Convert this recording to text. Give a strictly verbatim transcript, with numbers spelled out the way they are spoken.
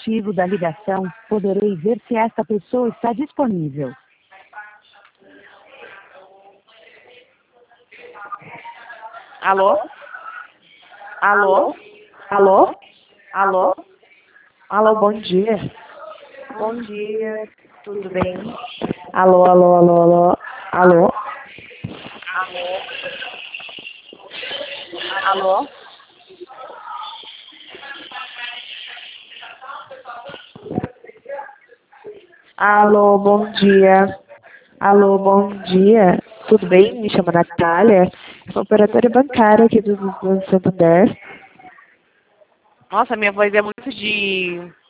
motivo da ligação, poderei ver se esta pessoa está disponível. Alô? Alô? Alô? Alô? Alô, bom dia. Bom dia, tudo bem? Alô, alô, alô, alô. Alô? Alô? Alô, bom dia. Alô, bom dia. Tudo bem? Me chamo Natália. Sou operadora bancária aqui do, do Santander. Nossa, minha voz é muito de